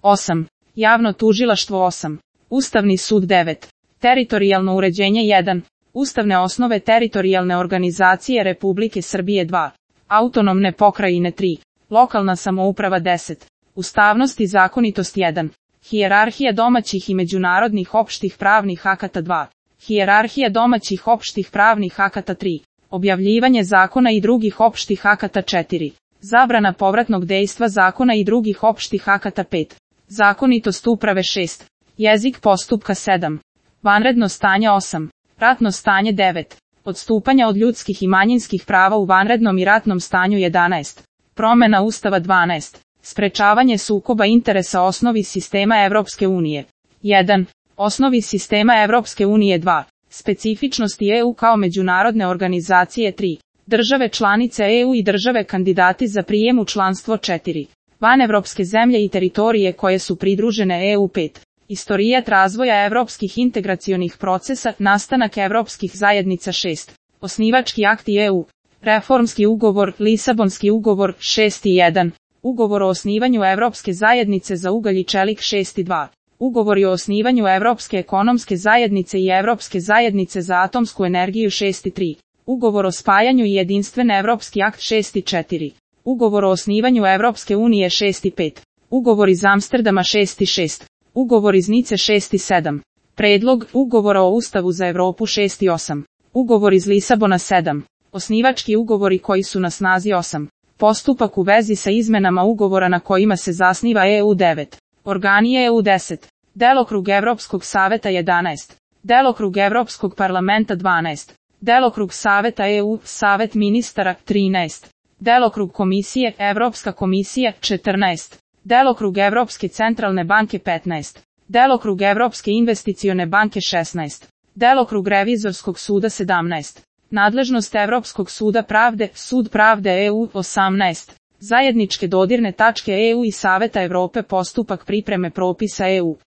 8. Javno tužilaštvo 8. Ustavni sud 9. Teritorijalno uređenje 1. Ustavne osnove teritorijalne organizacije Republike Srbije 2. Autonomne pokrajine 3. Lokalna samouprava 10. Ustavnost i zakonitost 1. Hijerarhija domaćih i međunarodnih opštih pravnih akata 2. Hijerarhija domaćih opštih pravnih akata 3. Objavljivanje zakona i drugih opštih akata 4. Zabrana povratnog dejstva zakona i drugih opštih akata 5. Zakonitost uprave 6. Jezik postupka 7. Vanredno stanje 8. Ratno stanje 9. Odstupanja od ljudskih i manjinskih prava u vanrednom i ratnom stanju 11. Promena Ustava 12. Sprečavanje sukoba interesa osnovi sistema Evropske unije. 1. Osnovi sistema Evropske unije 2. Specifičnosti EU kao međunarodne organizacije 3. Države članice EU i države kandidati za prijem u članstvo 4. Vanevropske zemlje i teritorije koje su pridružene EU 5. Istorijat razvoja evropskih integracionih procesa, nastanak evropskih zajednica 6. Osnivački akti EU. Reformski ugovor, Lisabonski ugovor 6 i 1. Ugovor o osnivanju Evropske zajednice za ugalj i čelik 6 i 2. Ugovori o osnivanju Evropske ekonomske zajednice i Evropske zajednice za atomsku energiju 6 i 3. Ugovor o spajanju i jedinstven Evropski akt 6 i 4. Ugovor o osnivanju Evropske unije 6 i 5. Ugovor iz Amsterdama 6 i 6. Ugovor iz Nice 6 i 7. Predlog ugovora o Ustavu za Evropu 6 i 8. Ugovor iz Lisabona 7. Osnivački ugovori koji su na snazi 8. Postupak u vezi sa izmenama ugovora na kojima se zasniva EU 9. Organi EU 10. Delokrug Evropskog saveta 11. Delokrug Evropskog parlamenta 12. Delokrug Saveta EU, Savet ministara 13. Delokrug Komisije, Evropska komisija 14. Delokrug Evropske centralne banke 15. Delokrug Evropske investicione banke 16. Delokrug Revizorskog suda 17. Nadležnost Evropskog suda pravde, Sud pravde EU 18. Zajedničke dodirne tačke EU i Saveta Evrope postupak pripreme propisa EU.